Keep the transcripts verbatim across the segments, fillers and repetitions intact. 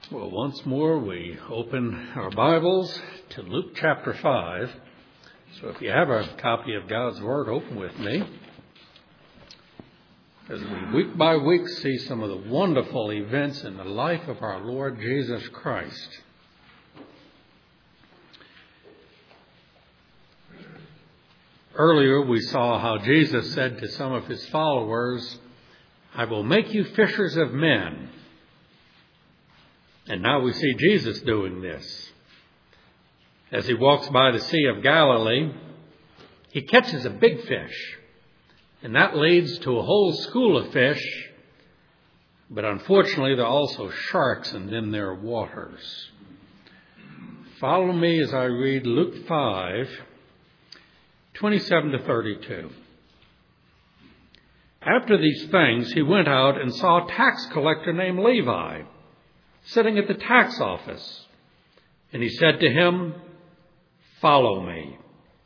Well, once more we open our Bibles to Luke chapter five. So if you have a copy of God's Word, open with me. As we week by week see some of the wonderful events in the life of our Lord Jesus Christ. Earlier we saw how Jesus said to some of his followers, "I will make you fishers of men." And now we see Jesus doing this. As he walks by the Sea of Galilee, he catches a big fish. And that leads to a whole school of fish. But unfortunately, there are also sharks in them their waters. Follow me as I read Luke five, twenty-seven to thirty-two. After these things, he went out and saw a tax collector named Levi sitting at the tax office. And he said to him, "Follow me."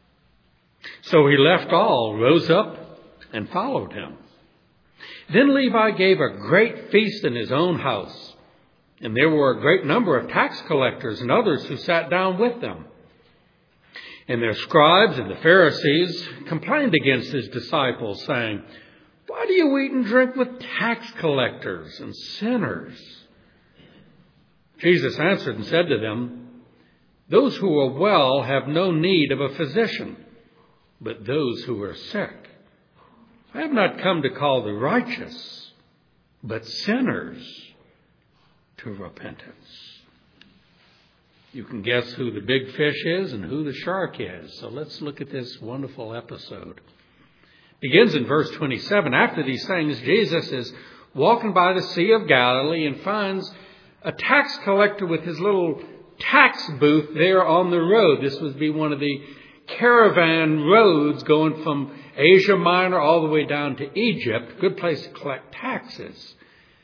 So he left all, rose up, and followed him. Then Levi gave a great feast in his own house, and there were a great number of tax collectors and others who sat down with them. And their scribes and the Pharisees complained against his disciples, saying, "Why do you eat and drink with tax collectors and sinners?" Jesus answered and said to them, "Those who are well have no need of a physician, but those who are sick. I have not come to call the righteous, but sinners to repentance." You can guess who the big fish is and who the shark is. So let's look at this wonderful episode. It begins in verse twenty-seven. After these things, Jesus is walking by the Sea of Galilee and finds a tax collector with his little tax booth there on the road. This would be one of the caravan roads going from Asia Minor all the way down to Egypt. Good place to collect taxes.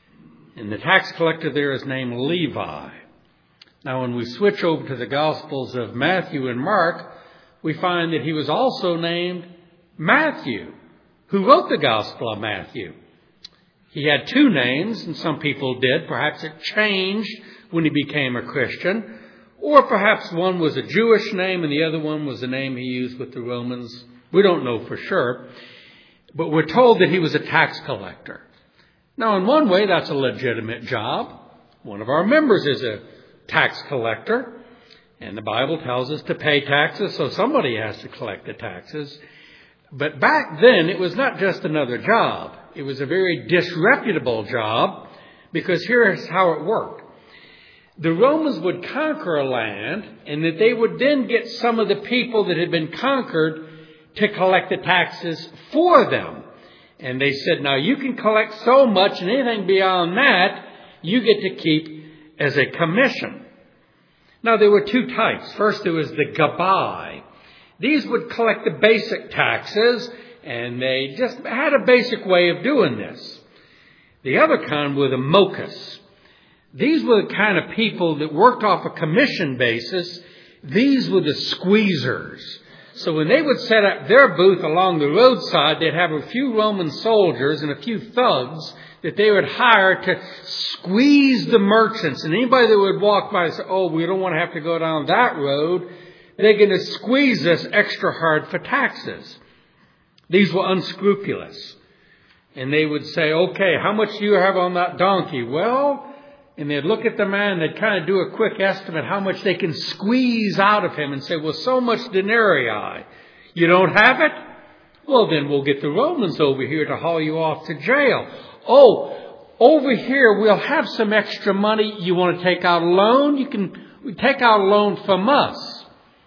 And the tax collector there is named Levi. Now, when we switch over to the Gospels of Matthew and Mark, we find that he was also named Matthew, who wrote the Gospel of Matthew. He had two names, and some people did. Perhaps it changed when he became a Christian. Or perhaps one was a Jewish name and the other one was the name he used with the Romans. We don't know for sure. But we're told that he was a tax collector. Now, in one way, that's a legitimate job. One of our members is a tax collector. And the Bible tells us to pay taxes, so somebody has to collect the taxes. But back then, it was not just another job. It was a very disreputable job, because here's how it worked. The Romans would conquer a land, and that they would then get some of the people that had been conquered to collect the taxes for them. And they said, now you can collect so much, and anything beyond that, you get to keep as a commission. Now, there were two types. First, there was the gabai. These would collect the basic taxes, and they just had a basic way of doing this. The other kind were the mochas. These were the kind of people that worked off a commission basis. These were the squeezers. So when they would set up their booth along the roadside, they'd have a few Roman soldiers and a few thugs that they would hire to squeeze the merchants. And anybody that would walk by and say, "Oh, we don't want to have to go down that road," they're going to squeeze us extra hard for taxes. These were unscrupulous. And they would say, "Okay, how much do you have on that donkey?" Well, and they'd look at the man, they'd kind of do a quick estimate how much they can squeeze out of him and say, "Well, so much denarii. You don't have it? Well, then we'll get the Romans over here to haul you off to jail. Oh, over here we'll have some extra money. You want to take out a loan? You can we take out a loan from us.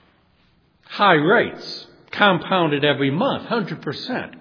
High rates, compounded every month, one hundred percent.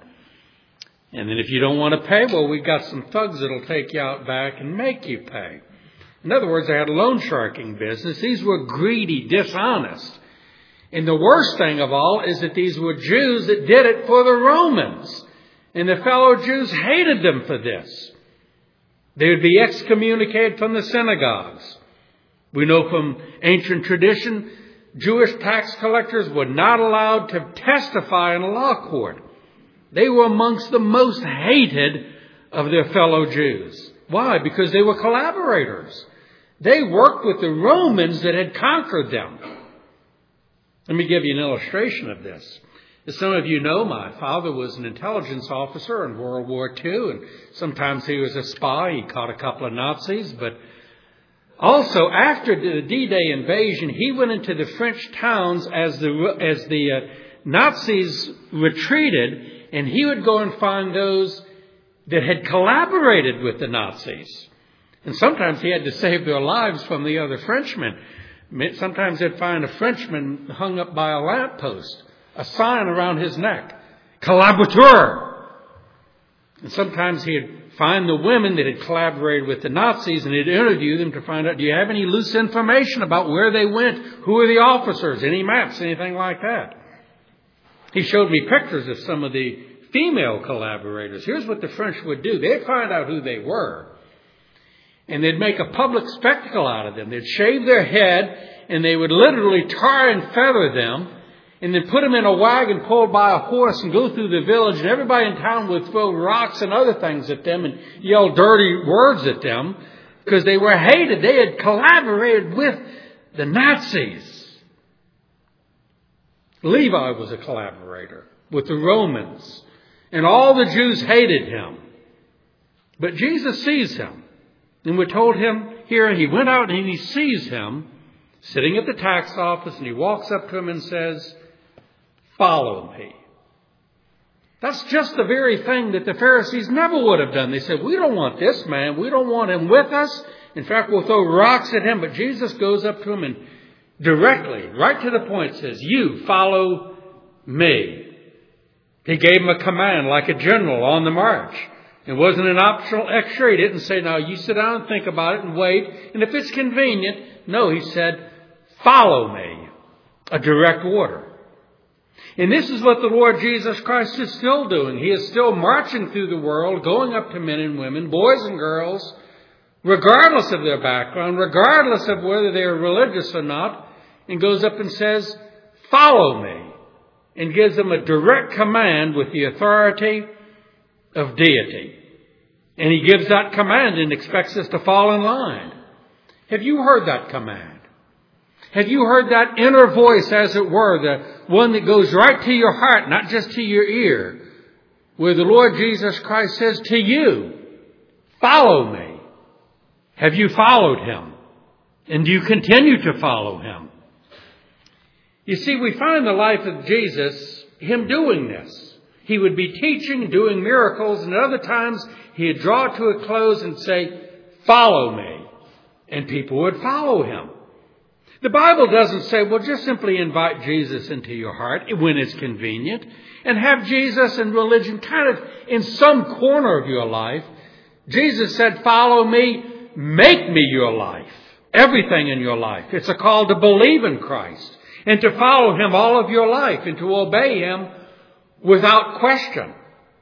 And then if you don't want to pay, well, we've got some thugs that'll take you out back and make you pay." In other words, they had a loan sharking business. These were greedy, dishonest. And the worst thing of all is that these were Jews that did it for the Romans. And the fellow Jews hated them for this. They would be excommunicated from the synagogues. We know from ancient tradition, Jewish tax collectors were not allowed to testify in a law court. They were amongst the most hated of their fellow Jews. Why? Because they were collaborators. They worked with the Romans that had conquered them. Let me give you an illustration of this. As some of you know, my father was an intelligence officer in World War Two, and sometimes he was a spy. He caught a couple of Nazis, but also after the D-Day invasion, he went into the French towns as the as the uh, Nazis retreated, and he would go and find those that had collaborated with the Nazis. And sometimes he had to save their lives from the other Frenchmen. Sometimes they'd find a Frenchman hung up by a lamppost, a sign around his neck, collaborateur. And sometimes he'd find the women that had collaborated with the Nazis, and he'd interview them to find out, do you have any loose information about where they went? Who are the officers? Any maps? Anything like that? He showed me pictures of some of the female collaborators. Here's what the French would do. They'd find out who they were, and they'd make a public spectacle out of them. They'd shave their head, and they would literally tar and feather them, and then put them in a wagon pulled by a horse and go through the village, and everybody in town would throw rocks and other things at them and yell dirty words at them because they were hated. They had collaborated with the Nazis. Levi was a collaborator with the Romans, and all the Jews hated him. But Jesus sees him. And we're told him here, he went out and he sees him sitting at the tax office, and he walks up to him and says, "Follow me." That's just the very thing that the Pharisees never would have done. They said, we don't want this man. We don't want him with us. In fact, we'll throw rocks at him. But Jesus goes up to him and directly, right to the point, says, "You follow me." He gave him a command like a general on the march. It wasn't an optional extra. He didn't say, now you sit down and think about it and wait. And if it's convenient. No, he said, "Follow me." A direct order. And this is what the Lord Jesus Christ is still doing. He is still marching through the world, going up to men and women, boys and girls, regardless of their background, regardless of whether they are religious or not, and goes up and says, "Follow me," and gives them a direct command with the authority of deity. And he gives that command and expects us to fall in line. Have you heard that command? Have you heard that inner voice, as it were, the one that goes right to your heart, not just to your ear, where the Lord Jesus Christ says to you, "Follow me"? Have you followed him? And do you continue to follow him? You see, we find the life of Jesus, him doing this. He would be teaching, doing miracles, and at other times he'd draw to a close and say, "Follow me." And people would follow him. The Bible doesn't say, well, just simply invite Jesus into your heart when it's convenient and have Jesus and religion kind of in some corner of your life. Jesus said, "Follow me, make me your life." Everything in your life. It's a call to believe in Christ and to follow him all of your life and to obey him without question.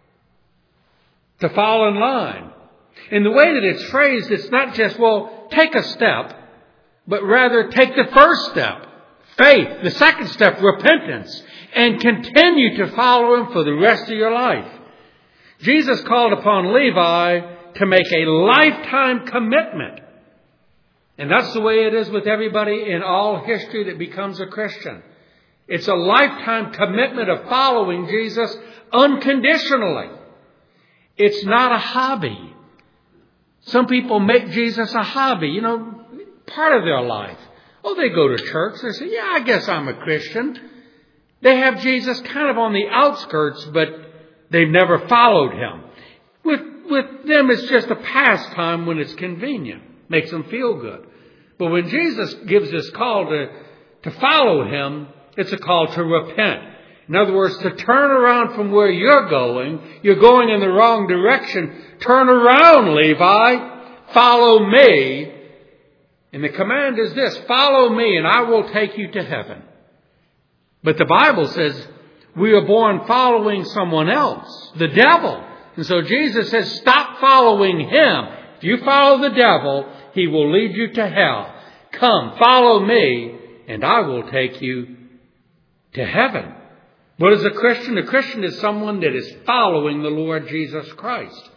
To fall in line. In the way that it's phrased, it's not just, well, take a step, but rather take the first step, faith. The second step, repentance. And continue to follow him for the rest of your life. Jesus called upon Levi to make a lifetime commitment. And that's the way it is with everybody in all history that becomes a Christian. It's a lifetime commitment of following Jesus unconditionally. It's not a hobby. Some people make Jesus a hobby, you know, part of their life. Oh, they go to church. They say, yeah, I guess I'm a Christian. They have Jesus kind of on the outskirts, but they've never followed him. With, with them, it's just a pastime when it's convenient. Makes them feel good. But when Jesus gives this call to, to follow him, it's a call to repent. In other words, to turn around from where you're going. You're going in the wrong direction. Turn around, Levi. Follow me. And the command is this: follow me and I will take you to heaven. But the Bible says we are born following someone else, the devil. And so Jesus says, stop following him. If you follow the devil, he will lead you to hell. Come, follow me, and I will take you to heaven. What is a Christian? A Christian is someone that is following the Lord Jesus Christ.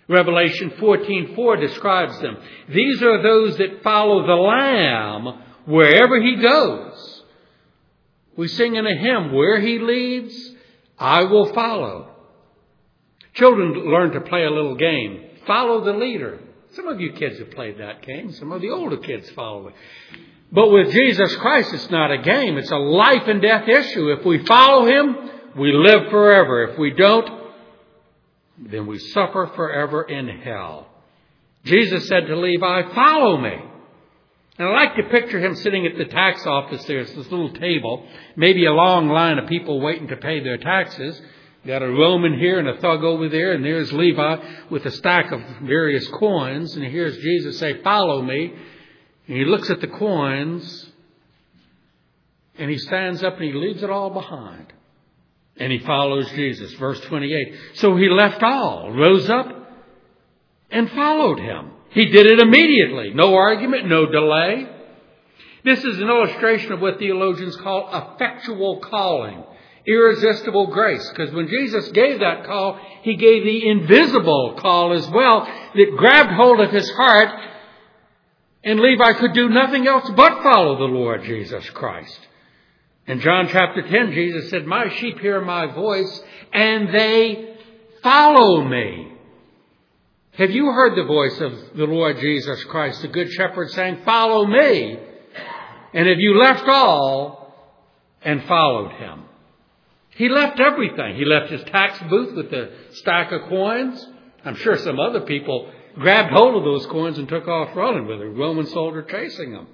Revelation fourteen four describes them. These are those that follow the Lamb wherever he goes. We sing in a hymn, where he leads, I will follow. Children learn to play a little game. Follow the leader. Some of you kids have played that game. Some of the older kids follow it. But with Jesus Christ, it's not a game. It's a life and death issue. If we follow him, we live forever. If we don't, then we suffer forever in hell. Jesus said to Levi, follow me. And I like to picture him sitting at the tax office. There's this little table, maybe a long line of people waiting to pay their taxes. Got a Roman here and a thug over there, and there's Levi with a stack of various coins. And he hears Jesus say, follow me. And he looks at the coins, and he stands up and he leaves it all behind. And he follows Jesus. Verse twenty-eight. So he left all, rose up, and followed him. He did it immediately. No argument, no delay. This is an illustration of what theologians call effectual calling. Irresistible grace. Because when Jesus gave that call, he gave the invisible call as well that grabbed hold of his heart. And Levi could do nothing else but follow the Lord Jesus Christ. In John chapter ten, Jesus said, my sheep hear my voice and they follow me. Have you heard the voice of the Lord Jesus Christ, the Good Shepherd, saying, follow me? And have you left all and followed him? He left everything. He left his tax booth with the stack of coins. I'm sure some other people grabbed hold of those coins and took off running with a Roman soldier chasing them.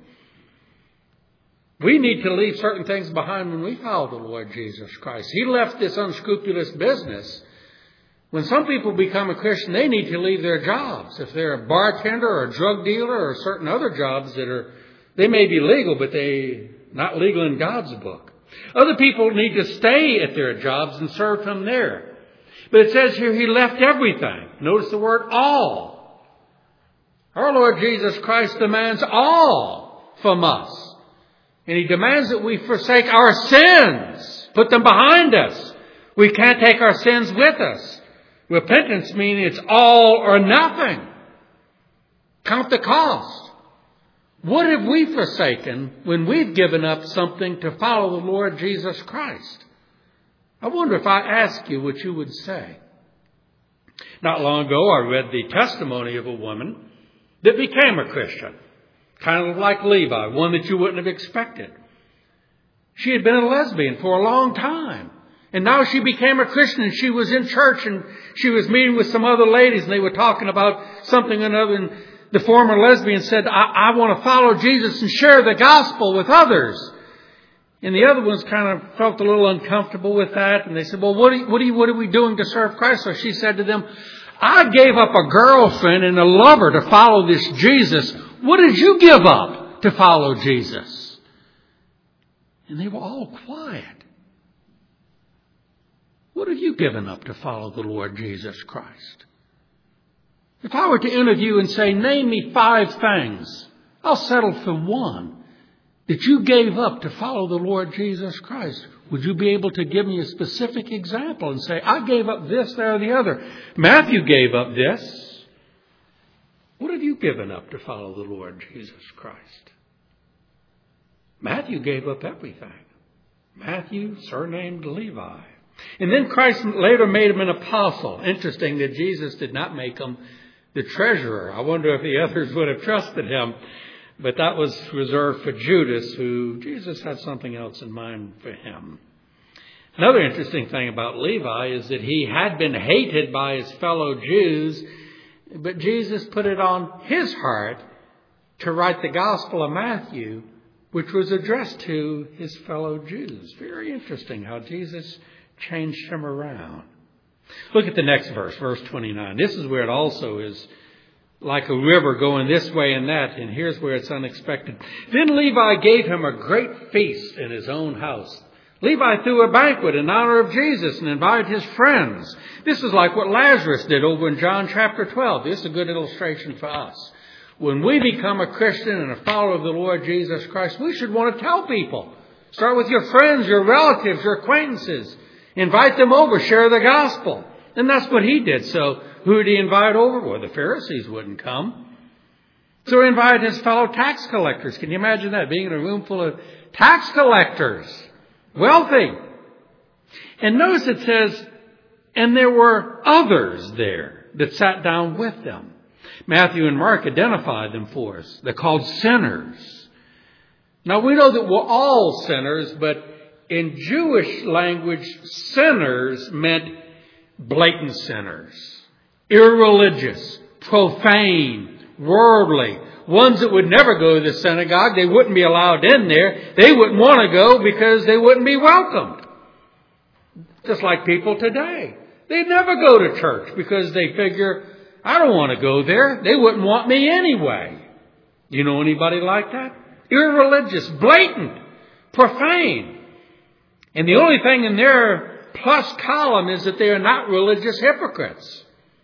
We need to leave certain things behind when we follow the Lord Jesus Christ. He left this unscrupulous business. When some people become a Christian, they need to leave their jobs. If they're a bartender or a drug dealer or certain other jobs that are, they may be legal, but they not legal in God's book. Other people need to stay at their jobs and serve from there. But it says here he left everything. Notice the word all. Our Lord Jesus Christ demands all from us. And he demands that we forsake our sins. Put them behind us. We can't take our sins with us. Repentance means it's all or nothing. Count the cost. What have we forsaken when we've given up something to follow the Lord Jesus Christ? I wonder if I ask you what you would say. Not long ago, I read the testimony of a woman that became a Christian. Kind of like Levi, one that you wouldn't have expected. She had been a lesbian for a long time. And now she became a Christian, and she was in church, and she was meeting with some other ladies, and they were talking about something or another. And the former lesbian said, I, I want to follow Jesus and share the gospel with others. And the other ones kind of felt a little uncomfortable with that. And they said, well, what are, you, what, are you, what are we doing to serve Christ? So she said to them, I gave up a girlfriend and a lover to follow this Jesus. What did you give up to follow Jesus? And they were all quiet. What have you given up to follow the Lord Jesus Christ? If I were to interview and say, name me five things, I'll settle for one that you gave up to follow the Lord Jesus Christ. Would you be able to give me a specific example and say, I gave up this, that, or the other? Matthew gave up this. What have you given up to follow the Lord Jesus Christ? Matthew gave up everything. Matthew, surnamed Levi. And then Christ later made him an apostle. Interesting that Jesus did not make him the treasurer. I wonder if the others would have trusted him. But that was reserved for Judas, who Jesus had something else in mind for him. Another interesting thing about Levi is that he had been hated by his fellow Jews, but Jesus put it on his heart to write the Gospel of Matthew, which was addressed to his fellow Jews. Very interesting how Jesus changed him around. Look at the next verse, verse twenty-nine. This is where it also is like a river going this way and that, and here's where it's unexpected. Then Levi gave him a great feast in his own house. Levi threw a banquet in honor of Jesus and invited his friends. This is like what Lazarus did over in John chapter twelve. This is a good illustration for us. When we become a Christian and a follower of the Lord Jesus Christ, we should want to tell people. Start with your friends, your relatives, your acquaintances. Invite them over, share the gospel. And that's what he did. So who did he invite over? Well, the Pharisees wouldn't come. So he invited his fellow tax collectors. Can you imagine that? Being in a room full of tax collectors. Wealthy. And notice it says, and there were others there that sat down with them. Matthew and Mark identified them for us. They're called sinners. Now we know that we're all sinners, but in Jewish language, sinners meant blatant sinners. Irreligious, profane, worldly. Ones that would never go to the synagogue. They wouldn't be allowed in there. They wouldn't want to go because they wouldn't be welcomed. Just like people today. They never go to church because they figure, I don't want to go there. They wouldn't want me anyway. You know anybody like that? Irreligious, blatant, profane. And the only thing in their plus column is that they are not religious hypocrites.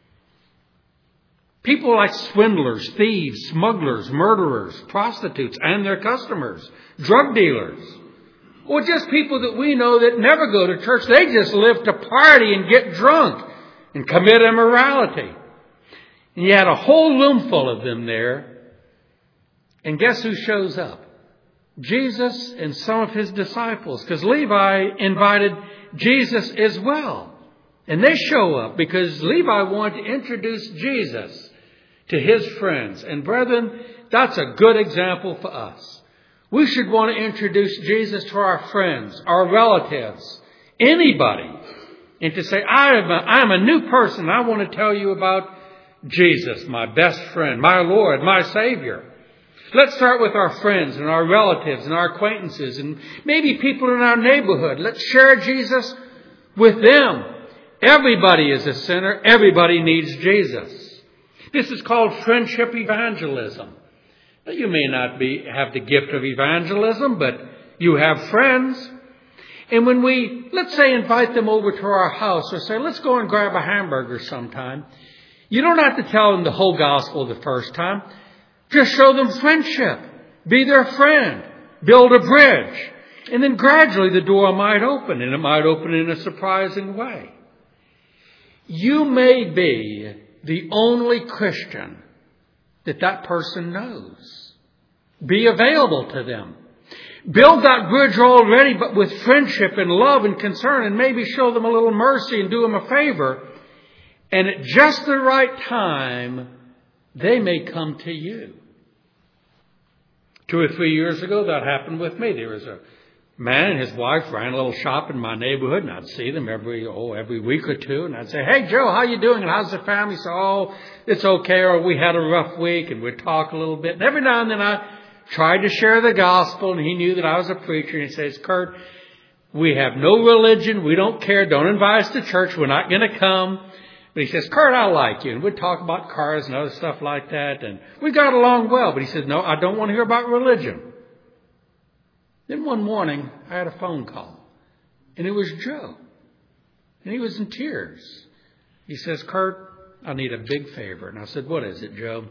People like swindlers, thieves, smugglers, murderers, prostitutes, and their customers, drug dealers. Or just people that we know that never go to church. They just live to party and get drunk and commit immorality. And you had a whole room full of them there. And guess who shows up? Jesus and some of his disciples. Because Levi invited Jesus as well. And they show up because Levi wanted to introduce Jesus to his friends. And brethren, that's a good example for us. We should want to introduce Jesus to our friends, our relatives, anybody. And to say, I am a, I am a new person. I want to tell you about Jesus, my best friend, my Lord, my Savior. Let's start with our friends and our relatives and our acquaintances and maybe people in our neighborhood. Let's share Jesus with them. Everybody is a sinner. Everybody needs Jesus. This is called friendship evangelism. Now, you may not be have the gift of evangelism, but you have friends. And when we, let's say, invite them over to our house or say, let's go and grab a hamburger sometime, you don't have to tell them the whole gospel the first time. Just show them friendship. Be their friend. Build a bridge. And then gradually the door might open, and it might open in a surprising way. You may be the only Christian that that person knows. Be available to them. Build that bridge already, but with friendship and love and concern, and maybe show them a little mercy and do them a favor. And at just the right time, they may come to you. Two or three years ago, that happened with me. There was a man and his wife ran a little shop in my neighborhood, and I'd see them every oh every week or two, and I'd say, "Hey, Joe, how you doing? And how's the family?" So, "Oh, it's okay," or "We had a rough week," and we'd talk a little bit. And every now and then I tried to share the gospel, and he knew that I was a preacher, and he says, "Kurt, we have no religion. We don't care. Don't invite us to church. We're not going to come." But he says, "Kurt, I like you." And we'd talk about cars and other stuff like that. And we got along well. But he says, "No, I don't want to hear about religion." Then one morning, I had a phone call. And it was Joe. And he was in tears. He says, "Kurt, I need a big favor." And I said, "What is it, Joe?"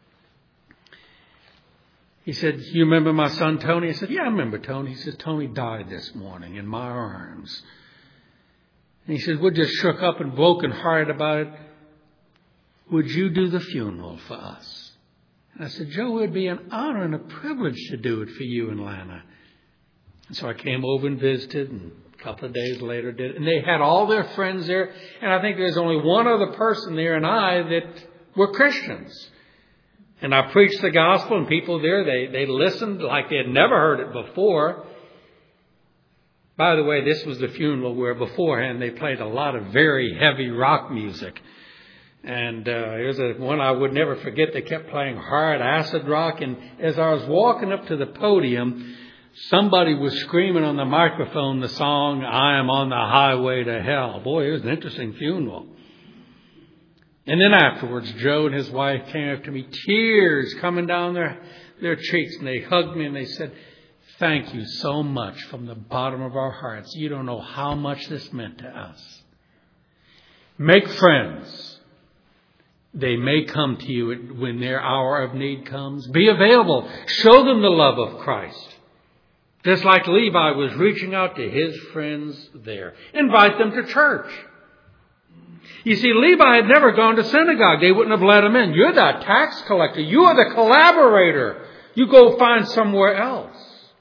He said, "You remember my son, Tony?" I said, "Yeah, I remember Tony." He says, "Tony died this morning in my arms." And he said, "We're just shook up and broken-hearted about it. Would you do the funeral for us?" And I said, "Joe, it would be an honor and a privilege to do it for you and Lana." And so I came over and visited, and a couple of days later did it. And they had all their friends there. And I think there's only one other person there and I that were Christians. And I preached the gospel, and people there, they, they listened like they had never heard it before. By the way, this was the funeral where beforehand they played a lot of very heavy rock music. And uh, here's a one I would never forget. They kept playing hard acid rock. And as I was walking up to the podium, somebody was screaming on the microphone the song, "I Am on the Highway to Hell." Boy, it was an interesting funeral. And then afterwards, Joe and his wife came up to me, tears coming down their, their cheeks. And they hugged me and they said, "Thank you so much from the bottom of our hearts. You don't know how much this meant to us." Make friends. They may come to you when their hour of need comes. Be available. Show them the love of Christ. Just like Levi was reaching out to his friends there. Invite them to church. You see, Levi had never gone to synagogue. They wouldn't have let him in. You're the tax collector. You are the collaborator. You go find somewhere else.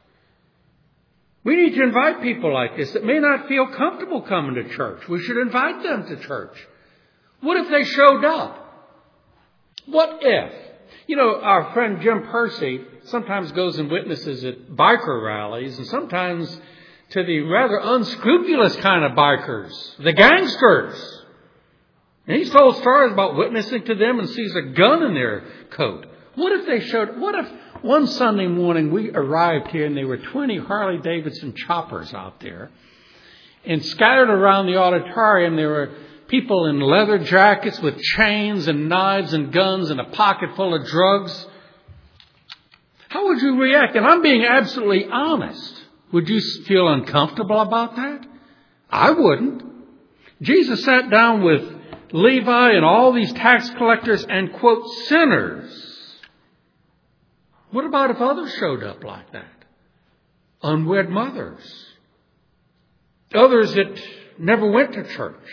We need to invite people like this that may not feel comfortable coming to church. We should invite them to church. What if they showed up? What if? You know, our friend Jim Percy sometimes goes and witnesses at biker rallies, and sometimes to the rather unscrupulous kind of bikers, the gangsters. And he's told stories about witnessing to them and sees a gun in their coat. What if they showed, what if one Sunday morning we arrived here and there were twenty Harley Davidson choppers out there, and scattered around the auditorium there were people in leather jackets with chains and knives and guns and a pocket full of drugs? How would you react? And I'm being absolutely honest. Would you feel uncomfortable about that? I wouldn't. Jesus sat down with Levi and all these tax collectors and, quote, sinners. What about if others showed up like that? Unwed mothers. Others that never went to church.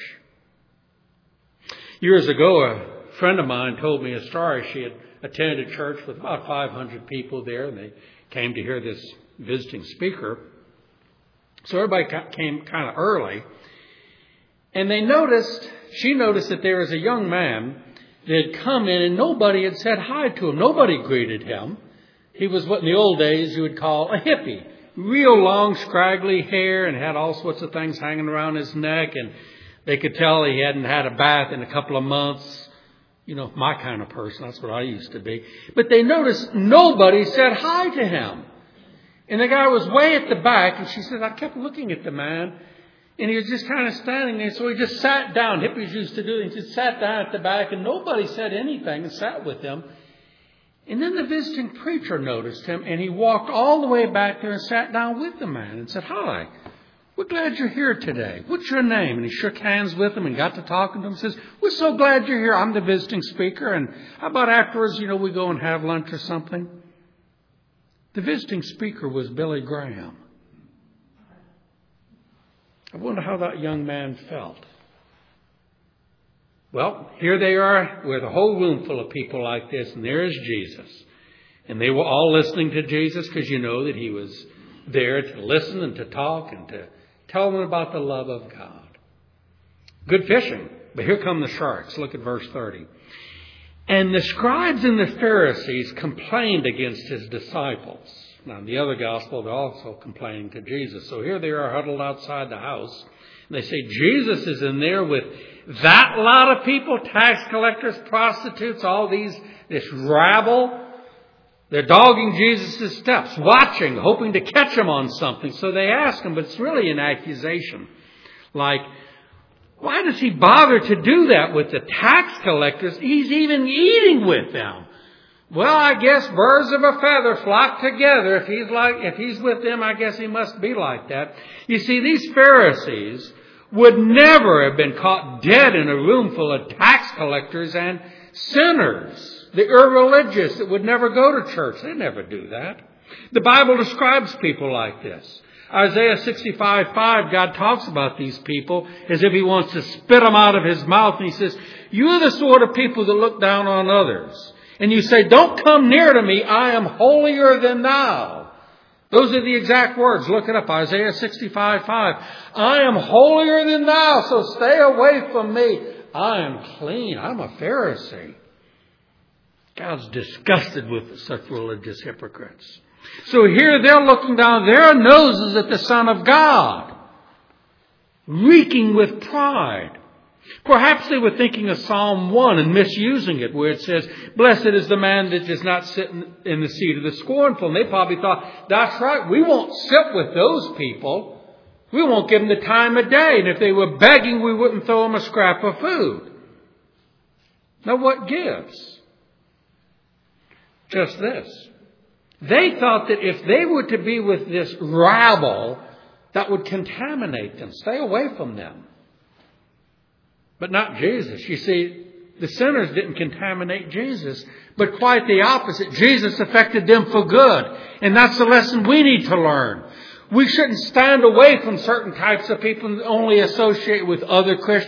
Years ago, a friend of mine told me a story. She had attended a church with about five hundred people there, and they came to hear this visiting speaker. So everybody came kind of early. And they noticed, she noticed that there was a young man that had come in and nobody had said hi to him. Nobody greeted him. He was what in the old days you would call a hippie. Real long, scraggly hair and had all sorts of things hanging around his neck. And they could tell he hadn't had a bath in a couple of months. You know, my kind of person. That's what I used to be. But they noticed nobody said hi to him. And the guy was way at the back. And she said, I kept looking at the man. And he was just kind of standing there. So he just sat down. Hippies used to do it. He just sat down at the back. And nobody said anything and sat with him. And then the visiting preacher noticed him, and he walked all the way back there and sat down with the man and said, hi, we're glad you're here today. What's your name? And he shook hands with him and got to talking to him and says, we're so glad you're here. I'm the visiting speaker. And how about afterwards, you know, we go and have lunch or something? The visiting speaker was Billy Graham. I wonder how that young man felt. Well, here they are with a whole room full of people like this, and there is Jesus. And they were all listening to Jesus because you know that he was there to listen and to talk and to tell them about the love of God. Good fishing. But here come the sharks. Look at verse thirty. And the scribes and the Pharisees complained against his disciples. Now, in the other gospel, they're also complaining to Jesus. So here they are huddled outside the house. And they say, Jesus is in there with that lot of people, tax collectors, prostitutes, all these, this rabble. They're dogging Jesus' steps, watching, hoping to catch him on something. So they ask him, but it's really an accusation. Like, why does he bother to do that with the tax collectors? He's even eating with them. Well, I guess birds of a feather flock together. If he's like, if he's with them, I guess he must be like that. You see, these Pharisees would never have been caught dead in a room full of tax collectors and sinners. The irreligious that would never go to church. They never do that. The Bible describes people like this. Isaiah sixty-five five, God talks about these people as if he wants to spit them out of his mouth. And he says, you're the sort of people that look down on others. And you say, don't come near to me. I am holier than thou. Those are the exact words. Look it up. Isaiah sixty-five five. I am holier than thou, so stay away from me. I am clean. I'm a Pharisee. God's disgusted with such religious hypocrites. So here they're looking down their noses at the Son of God, reeking with pride. Perhaps they were thinking of Psalm one and misusing it, where it says, blessed is the man that does not sit in the seat of the scornful. And they probably thought, that's right, we won't sit with those people. We won't give them the time of day. And if they were begging, we wouldn't throw them a scrap of food. Now what gives? Just this. They thought that if they were to be with this rabble, that would contaminate them. Stay away from them. But not Jesus. You see, the sinners didn't contaminate Jesus, but quite the opposite. Jesus affected them for good. And that's the lesson we need to learn. We shouldn't stand away from certain types of people and only associate with other Christians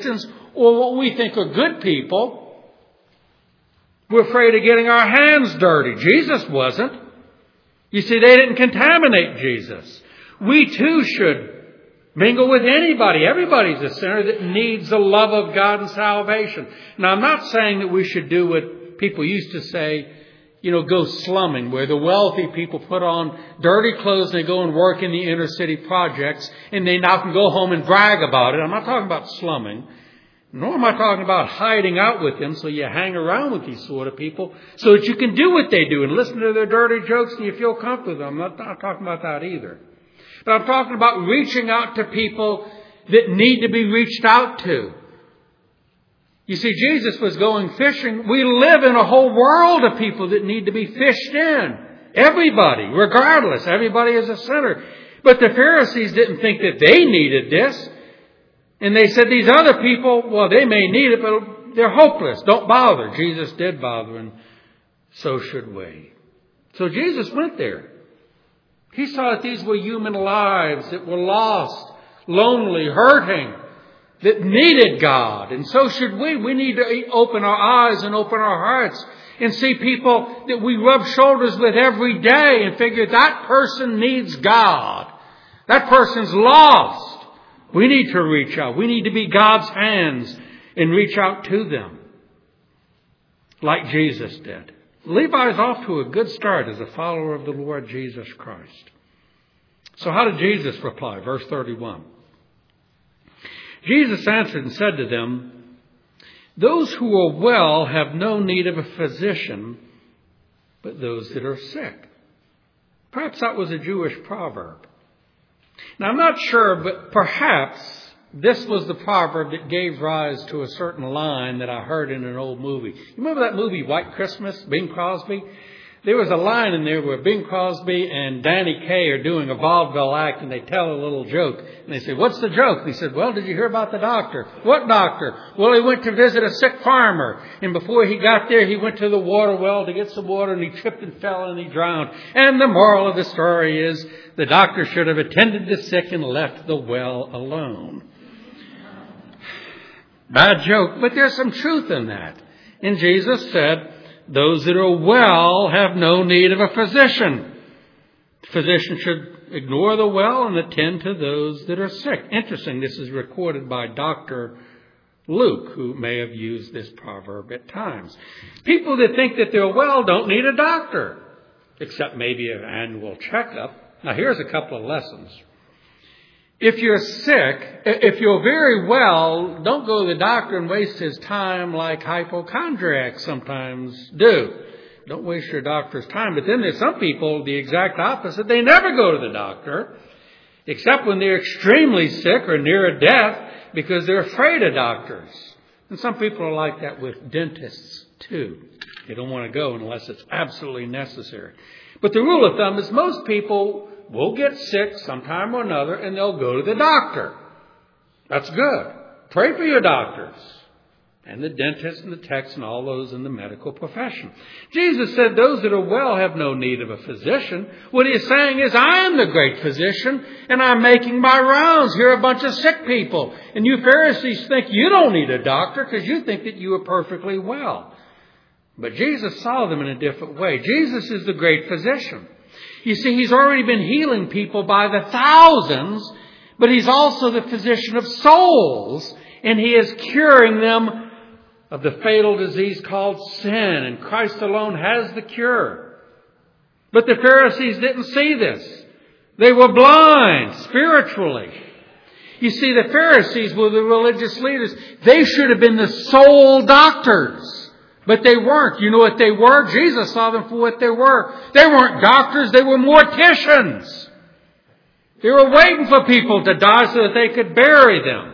or what we think are good people. We're afraid of getting our hands dirty. Jesus wasn't. You see, they didn't contaminate Jesus. We too should mingle with anybody. Everybody's a sinner that needs the love of God and salvation. Now, I'm not saying that we should do what people used to say, you know, go slumming, where the wealthy people put on dirty clothes and they go and work in the inner city projects and they now can go home and brag about it. I'm not talking about slumming. Nor am I talking about hiding out with them so you hang around with these sort of people so that you can do what they do and listen to their dirty jokes and you feel comfortable with them. I'm not, not talking about that either. But I'm talking about reaching out to people that need to be reached out to. You see, Jesus was going fishing. We live in a whole world of people that need to be fished in. Everybody, regardless. Everybody is a sinner. But the Pharisees didn't think that they needed this. And they said these other people, well, they may need it, but they're hopeless. Don't bother. Jesus did bother, and so should we. So Jesus went there. He saw that these were human lives that were lost, lonely, hurting, that needed God. And so should we. We need to open our eyes and open our hearts and see people that we rub shoulders with every day and figure that person needs God. That person's lost. We need to reach out. We need to be God's hands and reach out to them like Jesus did. Levi is off to a good start as a follower of the Lord Jesus Christ. So how did Jesus reply? Verse thirty-one. Jesus answered and said to them, "Those who are well have no need of a physician, but those that are sick." Perhaps that was a Jewish proverb. Now, I'm not sure, but perhaps this was the proverb that gave rise to a certain line that I heard in an old movie. You remember that movie, White Christmas, Bing Crosby? There was a line in there where Bing Crosby and Danny Kaye are doing a vaudeville act, and they tell a little joke. And they say, "What's the joke?" And he said, "Well, did you hear about the doctor?" "What doctor?" "Well, he went to visit a sick farmer. And before he got there, he went to the water well to get some water, and he tripped and fell and he drowned. And the moral of the story is the doctor should have attended the sick and left the well alone." Bad joke, but there's some truth in that. And Jesus said, those that are well have no need of a physician. The physician should ignore the well and attend to those that are sick. Interesting, this is recorded by Doctor Luke, who may have used this proverb at times. People that think that they're well don't need a doctor, except maybe an annual checkup. Now, here's a couple of lessons. If you're sick, if you're very well, don't go to the doctor and waste his time like hypochondriacs sometimes do. Don't waste your doctor's time. But then there's some people, the exact opposite. They never go to the doctor, except when they're extremely sick or near death, because they're afraid of doctors. And some people are like that with dentists, too. They don't want to go unless it's absolutely necessary. But the rule of thumb is most people will get sick sometime or another, and they'll go to the doctor. That's good. Pray for your doctors and the dentists and the techs and all those in the medical profession. Jesus said those that are well have no need of a physician. What he's saying is, I am the great physician, and I'm making my rounds. Here are a bunch of sick people. And you Pharisees think you don't need a doctor because you think that you are perfectly well. But Jesus saw them in a different way. Jesus is the great physician. You see, he's already been healing people by the thousands, but he's also the physician of souls, and he is curing them of the fatal disease called sin, and Christ alone has the cure. But the Pharisees didn't see this. They were blind spiritually. You see, the Pharisees were the religious leaders. They should have been the soul doctors. But they weren't. You know what they were? Jesus saw them for what they were. They weren't doctors. They were morticians. They were waiting for people to die so that they could bury them.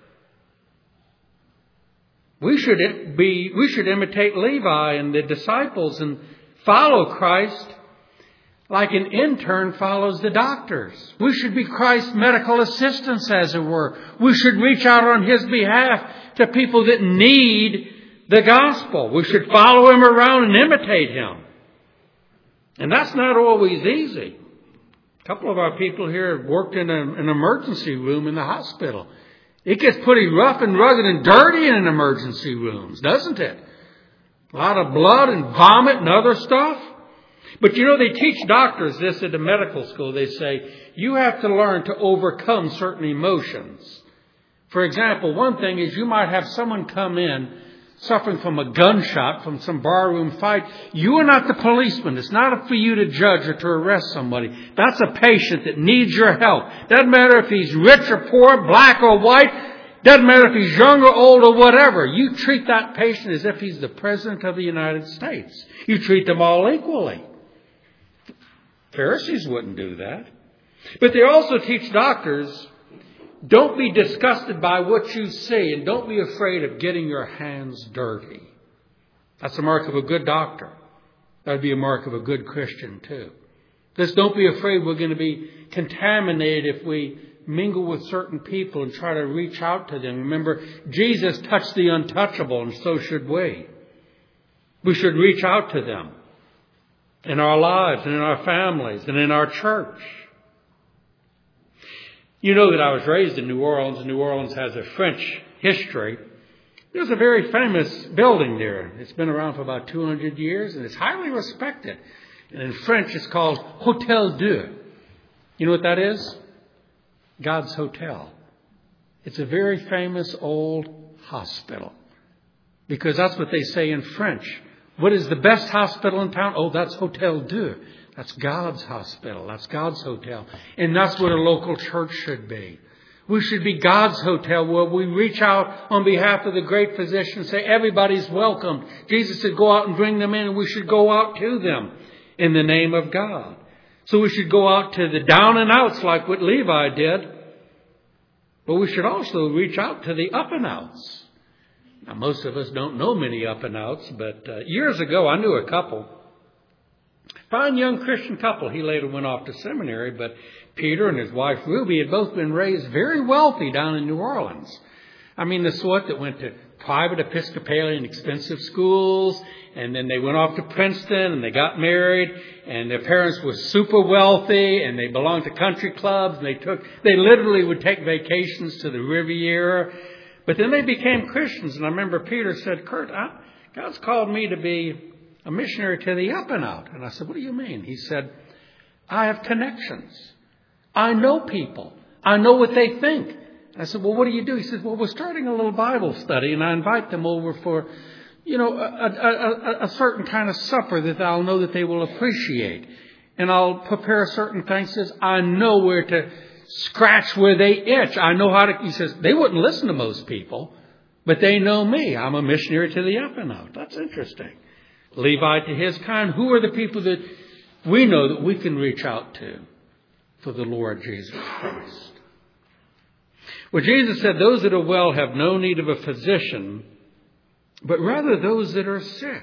We should be, we should imitate Levi and the disciples and follow Christ like an intern follows the doctors. We should be Christ's medical assistants, as it were. We should reach out on his behalf to people that need the gospel. We should follow him around and imitate him. And that's not always easy. A couple of our people here worked in a, an emergency room in the hospital. It gets pretty rough and rugged and dirty in emergency rooms, doesn't it? A lot of blood and vomit and other stuff. But you know, they teach doctors this at the medical school. They say, you have to learn to overcome certain emotions. For example, one thing is you might have someone come in suffering from a gunshot from some barroom fight. You are not the policeman. It's not up for you to judge or to arrest somebody. That's a patient that needs your help. Doesn't matter if he's rich or poor, black or white. Doesn't matter if he's young or old or whatever. You treat that patient as if he's the President of the United States. You treat them all equally. Pharisees wouldn't do that. But they also teach doctors, don't be disgusted by what you see and don't be afraid of getting your hands dirty. That's a mark of a good doctor. That would be a mark of a good Christian too. Just don't be afraid we're going to be contaminated if we mingle with certain people and try to reach out to them. Remember, Jesus touched the untouchable, and so should we. We should reach out to them in our lives and in our families and in our church. You know that I was raised in New Orleans. New Orleans has a French history. There's a very famous building there. It's been around for about two hundred years, and it's highly respected. And in French, it's called Hôtel Dieu. You know what that is? God's Hotel. It's a very famous old hospital, because that's what they say in French. What is the best hospital in town? Oh, that's Hôtel Dieu. That's God's hospital. That's God's hotel. And that's what a local church should be. We should be God's hotel, where we reach out on behalf of the great physician and say, everybody's welcome. Jesus said, go out and bring them in, and we should go out to them in the name of God. So we should go out to the down and outs like what Levi did. But we should also reach out to the up and outs. Now, most of us don't know many up and outs, but uh, years ago I knew a couple. Fine young Christian couple. He later went off to seminary, but Peter and his wife Ruby had both been raised very wealthy down in New Orleans. I mean, the sort that went to private Episcopalian expensive schools, and then they went off to Princeton and they got married, and their parents were super wealthy, and they belonged to country clubs, and they took, they literally would take vacations to the Riviera. But then they became Christians, and I remember Peter said, Kurt, I, God's called me to be a missionary to the up and out. And I said, what do you mean? He said, I have connections. I know people. I know what they think. I said, well, what do you do? He said, well, we're starting a little Bible study, and I invite them over for, you know, a, a, a, a certain kind of supper that I'll know that they will appreciate. And I'll prepare certain things. He says, I know where to scratch where they itch. I know how to, he says, they wouldn't listen to most people, but they know me. I'm a missionary to the up and out. That's interesting. Levi to his kind. Who are the people that we know that we can reach out to for the Lord Jesus Christ? Well, Jesus said, those that are well have no need of a physician, but rather those that are sick.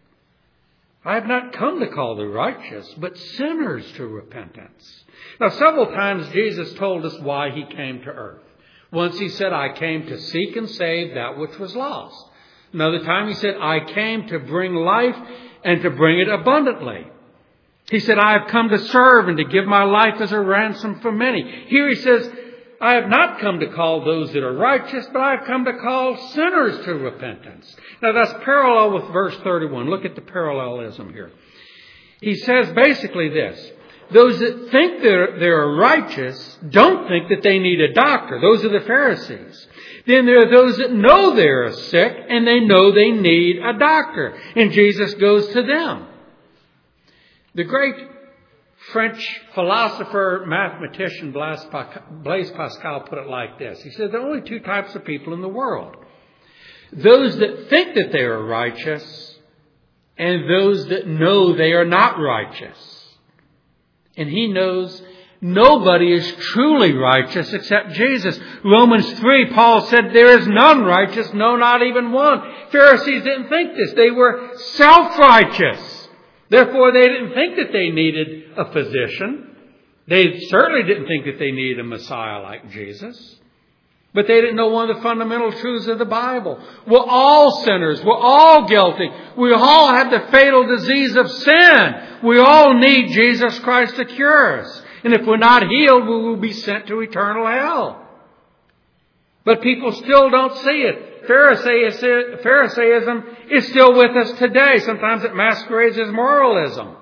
I have not come to call the righteous, but sinners to repentance. Now, several times Jesus told us why he came to earth. Once he said, I came to seek and save that which was lost. Another time he said, I came to bring life and to bring it abundantly. He said, I have come to serve and to give my life as a ransom for many. Here he says, I have not come to call those that are righteous, but I have come to call sinners to repentance. Now that's parallel with verse thirty-one. Look at the parallelism here. He says basically this. Those that think they're, they're righteous don't think that they need a doctor. Those are the Pharisees. Then there are those that know they're sick and they know they need a doctor. And Jesus goes to them. The great French philosopher, mathematician Blaise Pascal put it like this. He said there are only two types of people in the world. Those that think that they are righteous and those that know they are not righteous. And he knows nobody is truly righteous except Jesus. Romans three, Paul said, there is none righteous, no, not even one. Pharisees didn't think this. They were self-righteous. Therefore, they didn't think that they needed a physician. They certainly didn't think that they needed a Messiah like Jesus. But they didn't know one of the fundamental truths of the Bible. We're all sinners. We're all guilty. We all have the fatal disease of sin. We all need Jesus Christ to cure us. And if we're not healed, we will be sent to eternal hell. But people still don't see it. Pharisaism, Pharisaism is still with us today. Sometimes it masquerades as moralism.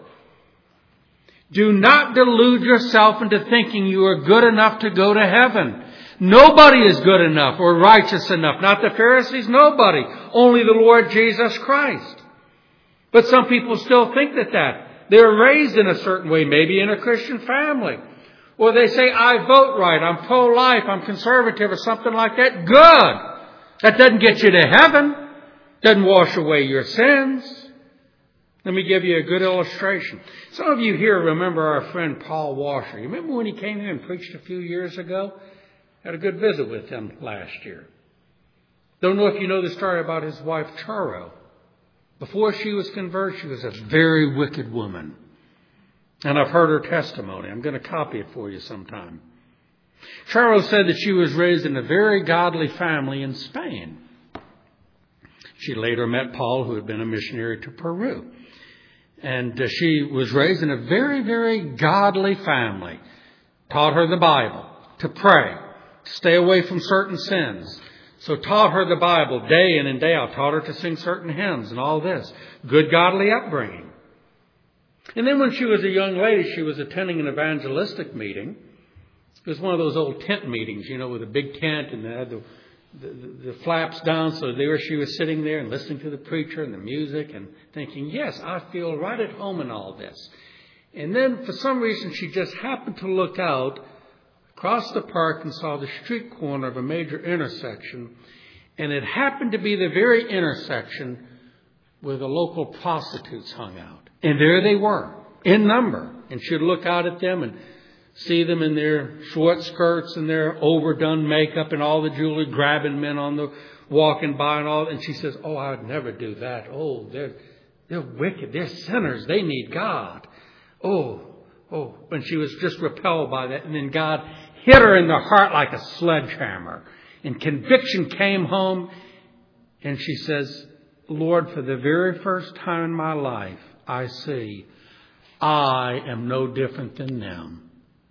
Do not delude yourself into thinking you are good enough to go to heaven. Nobody is good enough or righteous enough. Not the Pharisees, nobody. Only the Lord Jesus Christ. But some people still think that that. They're raised in a certain way, maybe in a Christian family. Or they say, I vote right, I'm pro-life, I'm conservative, or something like that. Good. That doesn't get you to heaven. Doesn't wash away your sins. Let me give you a good illustration. Some of you here remember our friend Paul Washer. You remember when he came here and preached a few years ago? Had a good visit with him last year. Don't know if you know the story about his wife, Charo. Before she was converted, she was a very wicked woman. And I've heard her testimony. I'm going to copy it for you sometime. Charo said that she was raised in a very godly family in Spain. She later met Paul, who had been a missionary to Peru. And uh, she was raised in a very, very godly family. Taught her the Bible, to pray, to stay away from certain sins. So taught her the Bible day in and day out. Taught her to sing certain hymns and all this. Good godly upbringing. And then when she was a young lady, she was attending an evangelistic meeting. It was one of those old tent meetings, you know, with a big tent and they had the, the, the, the flaps down. So there she was sitting there and listening to the preacher and the music and thinking, yes, I feel right at home in all this. And then for some reason, she just happened to look out across the park and saw the street corner of a major intersection. And it happened to be the very intersection where the local prostitutes hung out. And there they were, in number. And she'd look out at them and see them in their short skirts and their overdone makeup and all the jewelry, grabbing men on the walking by and all. And she says, oh, I would never do that. Oh, they're, they're wicked. They're sinners. They need God. Oh, oh. And she was just repelled by that. And then God hit her in the heart like a sledgehammer. And conviction came home. And she says, Lord, for the very first time in my life, I see I am no different than them.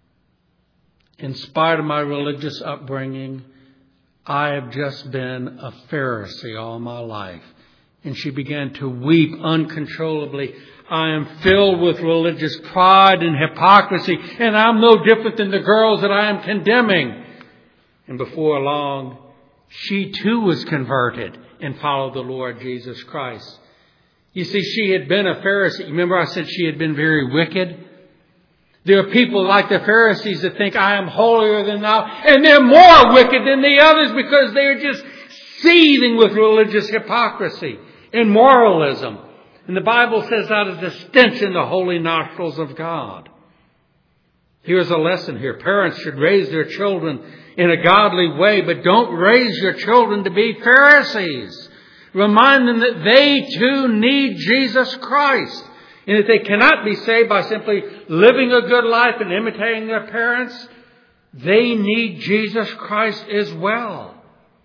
In spite of my religious upbringing, I have just been a Pharisee all my life. And she began to weep uncontrollably. I am filled with religious pride and hypocrisy, and I'm no different than the girls that I am condemning. And before long, she too was converted and followed the Lord Jesus Christ. You see, she had been a Pharisee. Remember I said she had been very wicked? There are people like the Pharisees that think I am holier than thou, and they're more wicked than the others because they're just seething with religious hypocrisy and moralism. And the Bible says that is the stench in the holy nostrils of God. Here's a lesson here. Parents should raise their children in a godly way, but don't raise your children to be Pharisees. Remind them that they too need Jesus Christ. And that they cannot be saved by simply living a good life and imitating their parents. They need Jesus Christ as well.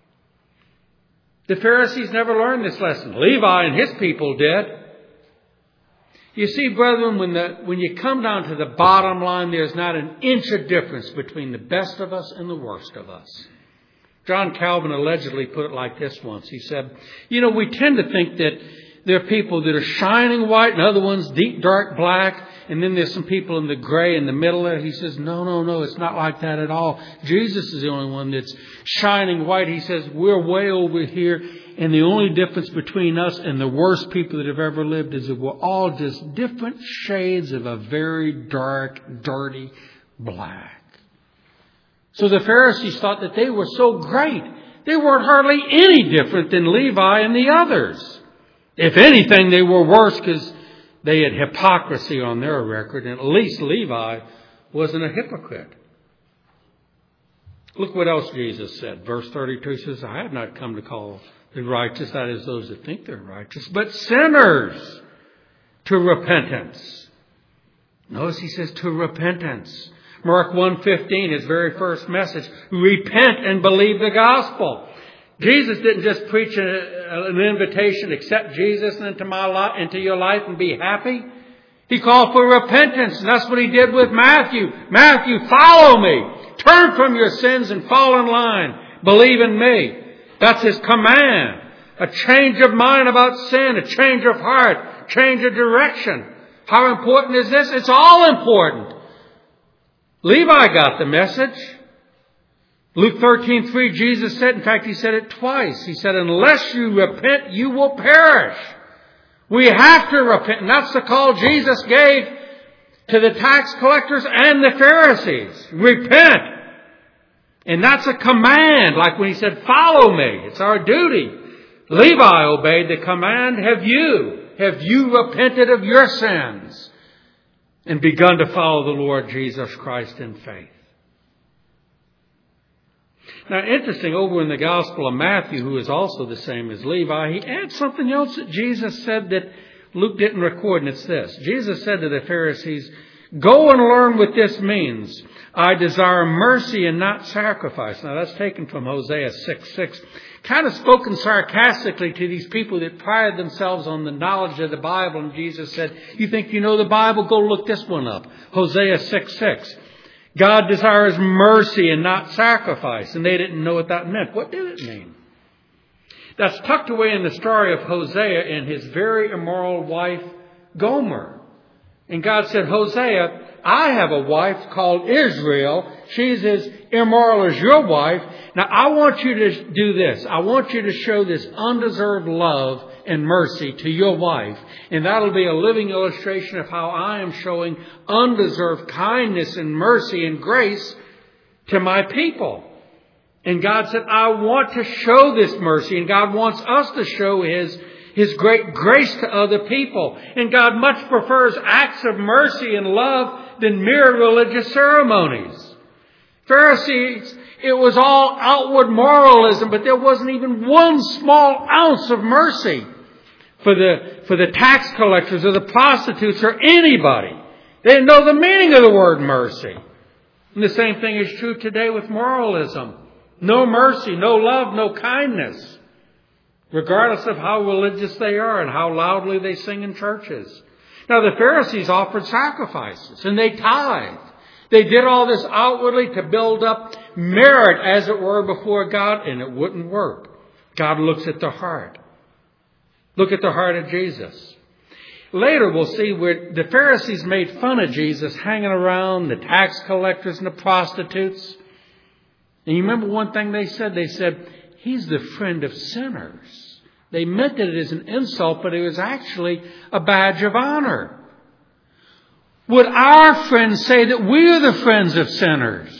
The Pharisees never learned this lesson. Levi and his people did. You see, brethren, when, the, when you come down to the bottom line, there's not an inch of difference between the best of us and the worst of us. John Calvin allegedly put it like this once. He said, you know, we tend to think that there are people that are shining white and other ones deep, dark black. And then there's some people in the gray in the middle there. He says, no, no, no, it's not like that at all. Jesus is the only one that's shining white. He says, we're way over here. And the only difference between us and the worst people that have ever lived is that we're all just different shades of a very dark, dirty black. So the Pharisees thought that they were so great. They weren't hardly any different than Levi and the others. If anything, they were worse because they had hypocrisy on their record. And at least Levi wasn't a hypocrite. Look what else Jesus said. Verse thirty-two says, I have not come to call the righteous, that is those that think they're righteous, but sinners to repentance. Notice he says to repentance. Mark one fifteen, his very first message, repent and believe the gospel. Jesus didn't just preach a, an invitation, accept Jesus into my life, into your life and be happy. He called for repentance, and that's what he did with Matthew. Matthew, follow me. Turn from your sins and fall in line. Believe in me. That's his command. A change of mind about sin, a change of heart, change of direction. How important is this? It's all important. Levi got the message. Luke thirteen three, Jesus said, in fact, he said it twice. He said, unless you repent, you will perish. We have to repent. And that's the call Jesus gave to the tax collectors and the Pharisees. Repent. And that's a command, like when he said, follow me. It's our duty. Levi obeyed the command. Have you? Have you repented of your sins and begun to follow the Lord Jesus Christ in faith? Now, interesting, over in the Gospel of Matthew, who is also the same as Levi, he adds something else that Jesus said that Luke didn't record, and it's this. Jesus said to the Pharisees, go and learn what this means. I desire mercy and not sacrifice. Now, that's taken from Hosea six six. Kind of spoken sarcastically to these people that prided themselves on the knowledge of the Bible. And Jesus said, you think you know the Bible? Go look this one up. Hosea six six. God desires mercy and not sacrifice. And they didn't know what that meant. What did it mean? That's tucked away in the story of Hosea and his very immoral wife, Gomer. And God said, Hosea, I have a wife called Israel. She's as immoral as your wife. Now, I want you to do this. I want you to show this undeserved love and mercy to your wife. And that'll be a living illustration of how I am showing undeserved kindness and mercy and grace to my people. And God said, I want to show this mercy. And God wants us to show His His great grace to other people. And God much prefers acts of mercy and love than mere religious ceremonies. Pharisees, it was all outward moralism, but there wasn't even one small ounce of mercy for the, for the tax collectors or the prostitutes or anybody. They didn't know the meaning of the word mercy. And the same thing is true today with moralism. No mercy, no love, no kindness. Regardless of how religious they are and how loudly they sing in churches. Now, the Pharisees offered sacrifices and they tithed. They did all this outwardly to build up merit, as it were, before God, and it wouldn't work. God looks at the heart. Look at the heart of Jesus. Later, we'll see where the Pharisees made fun of Jesus hanging around the tax collectors and the prostitutes. And you remember one thing they said? They said, He's the friend of sinners. They meant it as an insult, but it was actually a badge of honor. Would our friends say that we are the friends of sinners?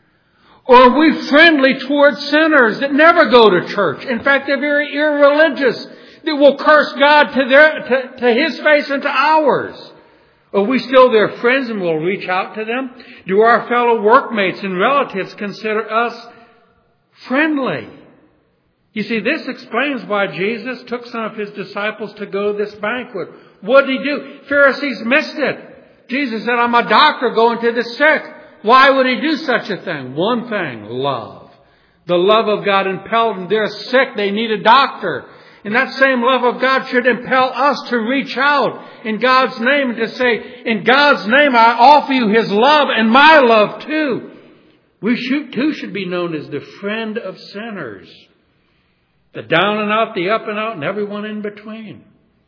Or are we friendly towards sinners that never go to church? In fact, they're very irreligious. They will curse God to, their, to, to His face and to ours. Are we still their friends and will reach out to them? Do our fellow workmates and relatives consider us friendly? You see, this explains why Jesus took some of His disciples to go to this banquet. What did He do? Pharisees missed it. Jesus said, I'm a doctor going to the sick. Why would He do such a thing? One thing, love. The love of God impelled them. They're sick. They need a doctor. And that same love of God should impel us to reach out in God's name and to say, in God's name, I offer you His love and my love too. We should, too should be known as the friend of sinners. The down and out, the up and out, and everyone in between.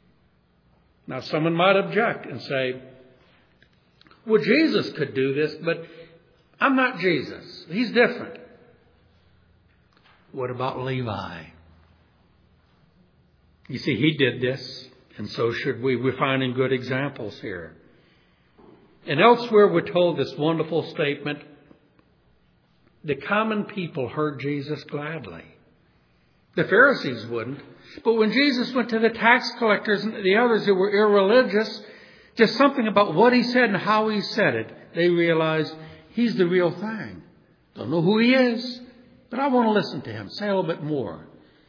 Now, someone might object and say, well, Jesus could do this, but I'm not Jesus. He's different. What about Levi? You see, he did this, and so should we. We're finding good examples here. And elsewhere we're told this wonderful statement, the common people heard Jesus gladly. The Pharisees wouldn't. But when Jesus went to the tax collectors and the others who were irreligious, just something about what He said and how He said it, they realized He's the real thing. Don't know who He is, but I want to listen to Him. Say a little bit more.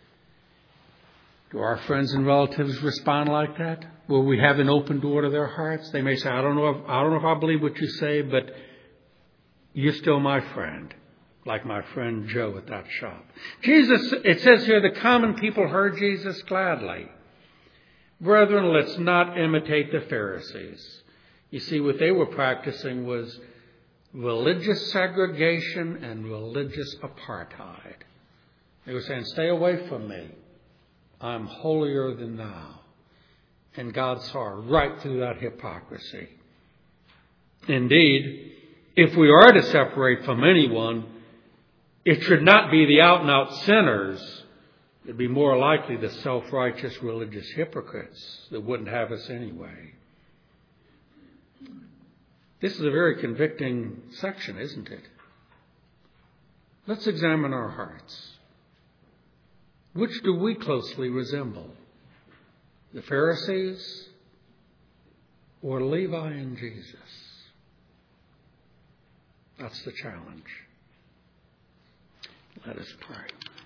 Do our friends and relatives respond like that? Will we have an open door to their hearts? They may say, I don't know if, I don't know if I believe what you say, but you're still my friend. Like my friend Joe at that shop. Jesus, it says here, the common people heard Jesus gladly. Brethren, let's not imitate the Pharisees. You see, what they were practicing was religious segregation and religious apartheid. They were saying, stay away from me. I'm holier than thou. And God saw right through that hypocrisy. Indeed, if we are to separate from anyone, it should not be the out-and-out sinners. It'd be more likely the self-righteous religious hypocrites that wouldn't have us anyway. This is a very convicting section, isn't it? Let's examine our hearts. Which do we closely resemble? The Pharisees or Levi and Jesus? That's the challenge. Let us pray.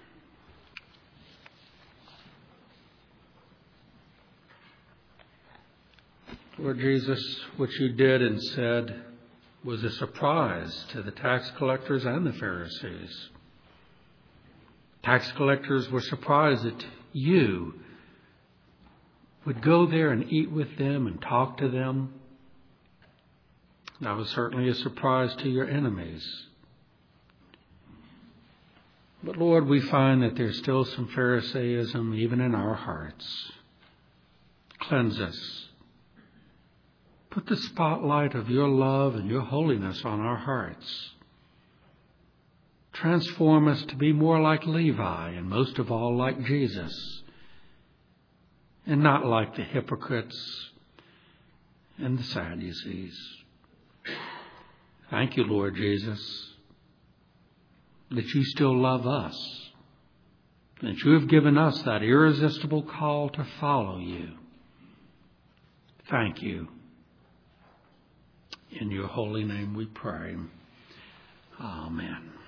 Lord Jesus, what you did and said was a surprise to the tax collectors and the Pharisees. Tax collectors were surprised that you would go there and eat with them and talk to them. That was certainly a surprise to your enemies. But Lord, we find that there's still some Pharisaism even in our hearts. Cleanse us. Put the spotlight of your love and your holiness on our hearts. Transform us to be more like Levi and most of all like Jesus, and not like the hypocrites and the Sadducees. Thank you, Lord Jesus, that you still love us, that you have given us that irresistible call to follow you. Thank you. In your holy name we pray. Amen.